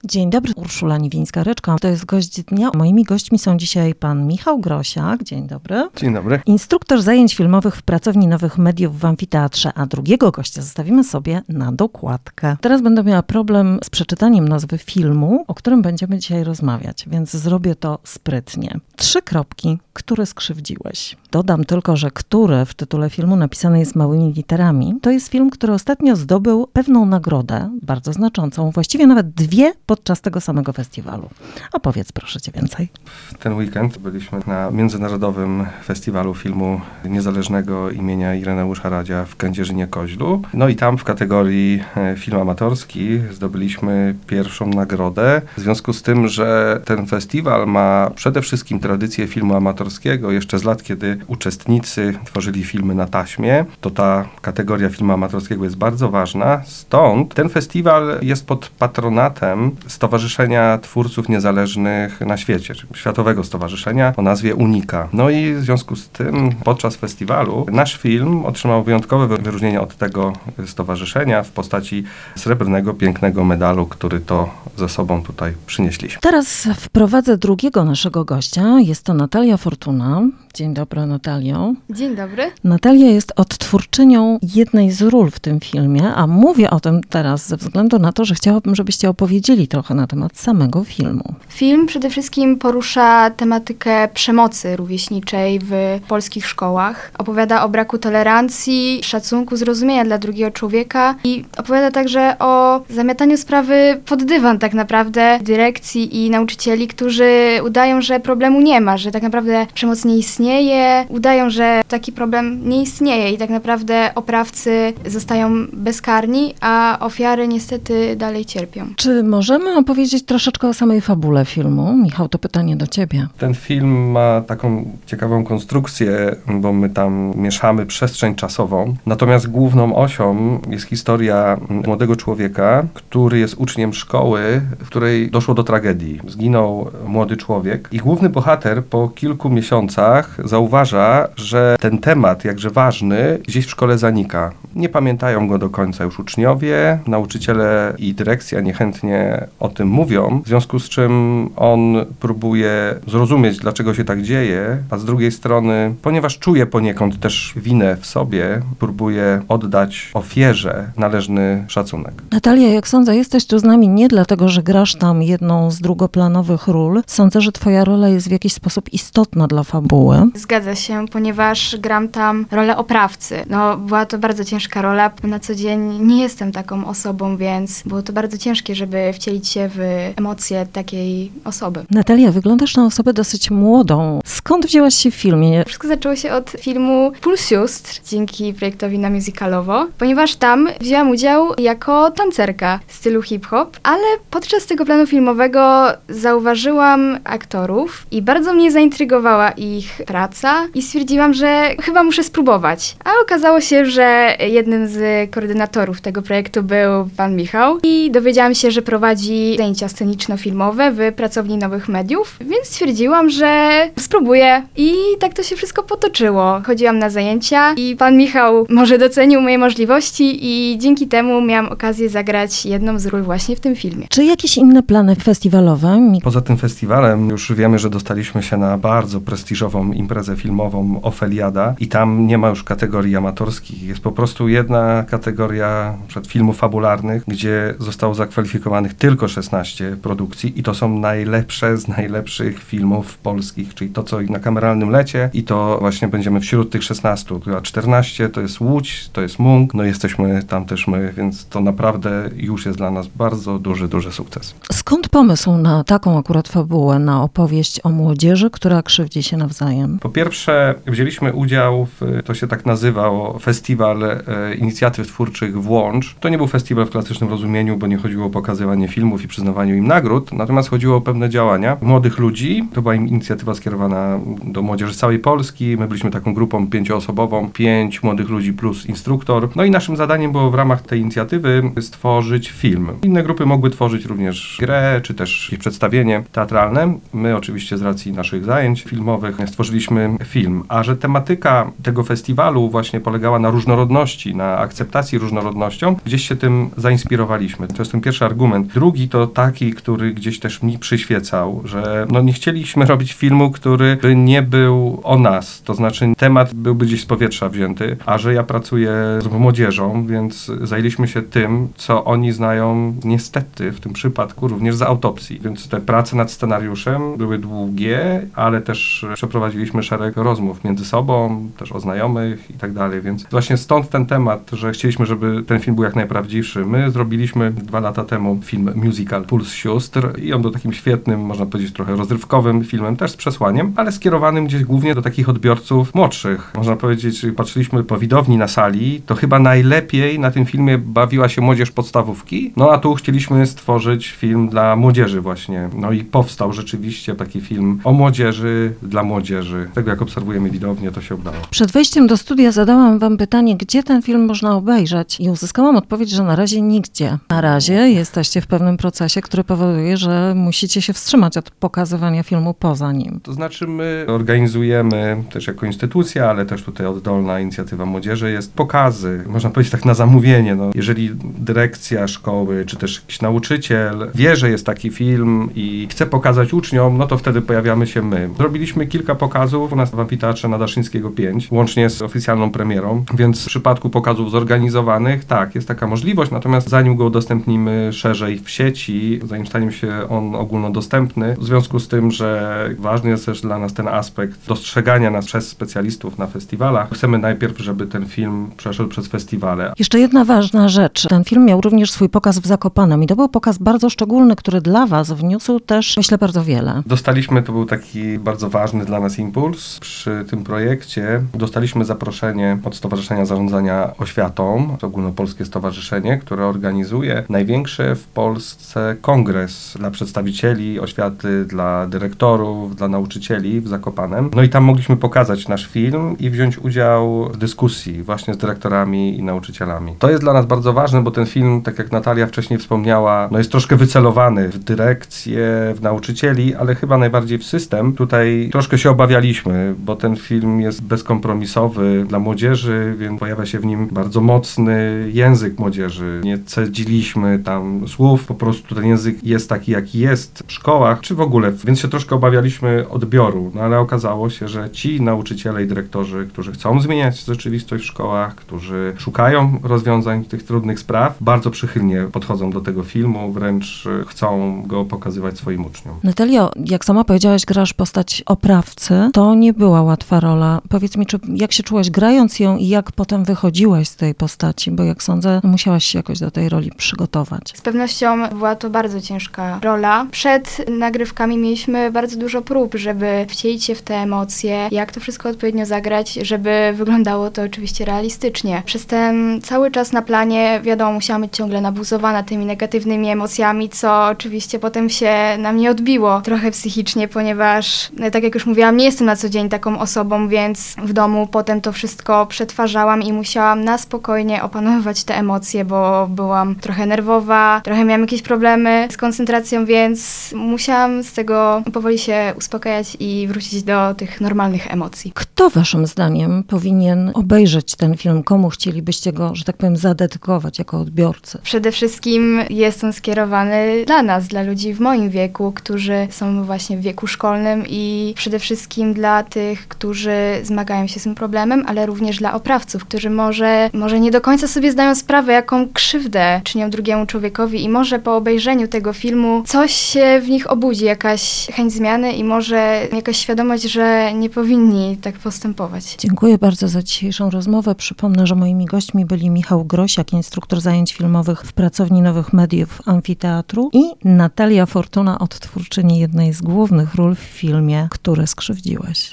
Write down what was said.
Dzień dobry, Urszula Niwińska-Ryczka. To jest gość dnia. Moimi gośćmi są dzisiaj pan Michał Grosiak. Dzień dobry. Dzień dobry. Instruktor zajęć filmowych w Pracowni Nowych Mediów w Amfiteatrze, a drugiego gościa zostawimy sobie na dokładkę. Teraz będę miała problem z przeczytaniem nazwy filmu, o którym będziemy dzisiaj rozmawiać, więc zrobię to sprytnie. 3 kropki, które skrzywdziłeś. Dodam tylko, że które w tytule filmu napisane jest małymi literami. To jest film, który ostatnio zdobył pewną nagrodę, bardzo znaczącą, właściwie nawet 2 podczas tego samego festiwalu. Opowiedz proszę cię więcej. W ten weekend byliśmy na Międzynarodowym Festiwalu Filmu Niezależnego imienia Ireneusza Radzia w Kędzierzynie-Koźlu. No i tam w kategorii film amatorski zdobyliśmy pierwszą nagrodę. W związku z tym, że ten festiwal ma przede wszystkim tradycję filmu amatorskiego, jeszcze z lat, kiedy uczestnicy tworzyli filmy na taśmie, to ta kategoria filmu amatorskiego jest bardzo ważna. Stąd ten festiwal jest pod patronatem Stowarzyszenia Twórców Niezależnych na świecie, czyli Światowego Stowarzyszenia o nazwie UNIKA. No i w związku z tym podczas festiwalu nasz film otrzymał wyjątkowe wyróżnienie od tego stowarzyszenia w postaci srebrnego, pięknego medalu, który to ze sobą tutaj przynieśliśmy. Teraz wprowadzę drugiego naszego gościa. Jest to Natalia Fortuna. Dzień dobry, Natalio. Dzień dobry. Natalia jest odtwórczynią jednej z ról w tym filmie, a mówię o tym teraz ze względu na to, że chciałabym, żebyście opowiedzieli trochę na temat samego filmu. Film przede wszystkim porusza tematykę przemocy rówieśniczej w polskich szkołach. Opowiada o braku tolerancji, szacunku, zrozumienia dla drugiego człowieka i opowiada także o zamiataniu sprawy pod dywan tak naprawdę dyrekcji i nauczycieli, którzy udają, że problemu nie ma, że tak naprawdę przemoc nie istnieje, udają, że taki problem nie istnieje i tak naprawdę oprawcy zostają bezkarni, a ofiary niestety dalej cierpią. Czy możemy opowiedzieć troszeczkę o samej fabule filmu? Michał, to pytanie do ciebie. Ten film ma taką ciekawą konstrukcję, bo my tam mieszamy przestrzeń czasową. Natomiast główną osią jest historia młodego człowieka, który jest uczniem szkoły, w której doszło do tragedii. Zginął młody człowiek i główny bohater po kilku miesiącach zauważa, że ten temat, jakże ważny, gdzieś w szkole zanika. Nie pamiętają go do końca już uczniowie, nauczyciele i dyrekcja niechętnie o tym mówią, w związku z czym on próbuje zrozumieć, dlaczego się tak dzieje, a z drugiej strony, ponieważ czuje poniekąd też winę w sobie, próbuje oddać ofierze należny szacunek. Natalia, jak sądzę, jesteś tu z nami nie dlatego, że grasz tam jedną z drugoplanowych ról. Sądzę, że twoja rola jest w jakiś sposób istotna dla fabuły. Zgadza się, ponieważ gram tam rolę oprawcy. No, była to bardzo ciężka rola. Na co dzień nie jestem taką osobą, więc było to bardzo ciężkie, żeby wcielić się w emocje takiej osoby. Natalia, wyglądasz na osobę dosyć młodą. Skąd wzięłaś się w filmie? Wszystko zaczęło się od filmu Puls Sióstr, dzięki projektowi Na Musicalowo, ponieważ tam wzięłam udział jako tancerka w stylu hip-hop, ale podczas tego planu filmowego zauważyłam aktorów i bardzo mnie zaintrygowała ich praca i stwierdziłam, że chyba muszę spróbować. A okazało się, że jednym z koordynatorów tego projektu był pan Michał i dowiedziałam się, że prowadzi zajęcia sceniczno-filmowe w Pracowni Nowych Mediów, więc stwierdziłam, że spróbuję i tak to się wszystko potoczyło. Chodziłam na zajęcia i pan Michał może docenił moje możliwości i dzięki temu miałam okazję zagrać jedną z ról właśnie w tym filmie. Czy jakieś inne plany festiwalowe? Poza tym festiwalem już wiemy, że dostaliśmy się na bardzo prestiżową imprezę filmową Ofeliada i tam nie ma już kategorii amatorskich. Jest po prostu jedna kategoria filmów fabularnych, gdzie zostało zakwalifikowanych tylko 16 produkcji i to są najlepsze z najlepszych filmów polskich, czyli to, co na kameralnym lecie i to właśnie będziemy wśród tych 16, a 14 to jest Łódź, to jest Mung, no jesteśmy tam też my, więc to naprawdę już jest dla nas bardzo duży sukces. Skąd pomysł na taką akurat fabułę, na opowieść o młodzieży, która krzywdzi się nawzajem? Po pierwsze, wzięliśmy udział to się tak nazywał, Festiwal Inicjatyw Twórczych Włącz. To nie był festiwal w klasycznym rozumieniu, bo nie chodziło o pokazywanie filmów i przyznawaniu im nagród, natomiast chodziło o pewne działania młodych ludzi. To była inicjatywa skierowana do młodzieży z całej Polski. My byliśmy taką grupą 5-osobową, 5 młodych ludzi plus instruktor. No i naszym zadaniem było w ramach tej inicjatywy stworzyć film. Inne grupy mogły tworzyć być również grę, czy też jakieś przedstawienie teatralne. My oczywiście z racji naszych zajęć filmowych stworzyliśmy film, a że tematyka tego festiwalu właśnie polegała na różnorodności, na akceptacji różnorodnością, gdzieś się tym zainspirowaliśmy. To jest ten pierwszy argument. Drugi to taki, który gdzieś też mi przyświecał, że nie chcieliśmy robić filmu, który by nie był o nas, to znaczy temat byłby gdzieś z powietrza wzięty, a że ja pracuję z młodzieżą, więc zajęliśmy się tym, co oni znają niestety w tym przypadku również z autopsji. Więc te prace nad scenariuszem były długie, ale też przeprowadziliśmy szereg rozmów między sobą, też o znajomych i tak dalej, więc właśnie stąd ten temat, że chcieliśmy, żeby ten film był jak najprawdziwszy. My zrobiliśmy 2 lata temu film musical Puls Sióstr i on był takim świetnym, można powiedzieć trochę rozrywkowym filmem, też z przesłaniem, ale skierowanym gdzieś głównie do takich odbiorców młodszych. Można powiedzieć, patrzyliśmy po widowni na sali, to chyba najlepiej na tym filmie bawiła się młodzież podstawówki, a tu chcieliśmy stworzyć film dla młodzieży właśnie. I powstał rzeczywiście taki film o młodzieży, dla młodzieży. Tego jak obserwujemy widownię, to się udało. Przed wejściem do studia zadałam wam pytanie, gdzie ten film można obejrzeć i uzyskałam odpowiedź, że na razie nigdzie. Na razie jesteście w pewnym procesie, który powoduje, że musicie się wstrzymać od pokazywania filmu poza nim. To znaczy my organizujemy też jako instytucja, ale też tutaj oddolna inicjatywa młodzieży jest pokazy, można powiedzieć tak na zamówienie. Jeżeli dyrekcja szkoły, czy też jakiś nauczyciel wie, że jest taki film i chce pokazać uczniom, to wtedy pojawiamy się my. Zrobiliśmy kilka pokazów u nas w Amfiteatrze Nadaszyńskiego 5, łącznie z oficjalną premierą, więc w przypadku pokazów zorganizowanych, tak, jest taka możliwość, natomiast zanim go udostępnimy szerzej w sieci, zanim stanie się on ogólnodostępny, w związku z tym, że ważny jest też dla nas ten aspekt dostrzegania nas przez specjalistów na festiwalach, chcemy najpierw, żeby ten film przeszedł przez festiwale. Jeszcze jedna ważna rzecz. Ten film miał również swój pokaz w Zakopanem i to był pokaz bardzo szczególny, który dla was wniósł też, myślę, bardzo wiele. To był taki bardzo ważny dla nas impuls. Przy tym projekcie dostaliśmy zaproszenie od Stowarzyszenia Zarządzania Oświatą, to ogólnopolskie stowarzyszenie, które organizuje największy w Polsce kongres dla przedstawicieli oświaty, dla dyrektorów, dla nauczycieli w Zakopanem. I tam mogliśmy pokazać nasz film i wziąć udział w dyskusji właśnie z dyrektorami i nauczycielami. To jest dla nas bardzo ważne, bo ten film, tak jak Natalia wcześniej wspomniała, jest troszkę wycelowany w dyrekcję, w nauczycieli, ale chyba najbardziej w system. Tutaj troszkę się obawialiśmy, bo ten film jest bezkompromisowy dla młodzieży, więc pojawia się w nim bardzo mocny język młodzieży. Nie cedziliśmy tam słów, po prostu ten język jest taki, jaki jest w szkołach, czy w ogóle, więc się troszkę obawialiśmy odbioru, ale okazało się, że ci nauczyciele i dyrektorzy, którzy chcą zmieniać rzeczywistość w szkołach, którzy szukają rozwiązań tych trudnych spraw, bardzo przychylnie podchodzą do tego filmu, wręcz chcą go pokazywać swoim uczniom. Natalio, jak sama powiedziałaś, grasz postać oprawcy, to nie była łatwa rola. Powiedz mi, jak się czułaś grając ją i jak potem wychodziłaś z tej postaci, bo jak sądzę, musiałaś się jakoś do tej roli przygotować. Z pewnością była to bardzo ciężka rola. Przed nagrywkami mieliśmy bardzo dużo prób, żeby wcielić się w te emocje, jak to wszystko odpowiednio zagrać, żeby wyglądało to oczywiście realistycznie. Przez ten cały czas na planie, wiadomo, musiałam być ciągle nabuzowana tymi negatywnymi emocjami, co oczywiście potem się na mnie odbiło trochę psychicznie, ponieważ, tak jak już mówiłam, nie jestem na co dzień taką osobą, więc w domu potem to wszystko przetwarzałam i musiałam na spokojnie opanowywać te emocje, bo byłam trochę nerwowa, trochę miałam jakieś problemy z koncentracją, więc musiałam z tego powoli się uspokajać i wrócić do tych normalnych emocji. Kto waszym zdaniem powinien obejrzeć ten film? Komu chcielibyście go, że tak powiem, zadedykować jako odbiorcy? Przede wszystkim jest on skierowany dla nas, dla ludzi w moim wieku, którzy są właśnie w wieku szkolnym i przede wszystkim dla tych, którzy zmagają się z tym problemem, ale również dla oprawców, którzy może nie do końca sobie zdają sprawę, jaką krzywdę czynią drugiemu człowiekowi i może po obejrzeniu tego filmu coś się w nich obudzi, jakaś chęć zmiany i może jakaś świadomość, że nie powinni tak postępować. Dziękuję bardzo za dzisiejszą rozmowę. Przypomnę, że moimi gośćmi byli Michał Grosiak, instruktor zajęć filmowych w Pracowni Nowych Mediów Amfiteatru i Natalia Fortuna, odtwórczyni jednej z głównych ról w filmie, Które skrzywdziłeś.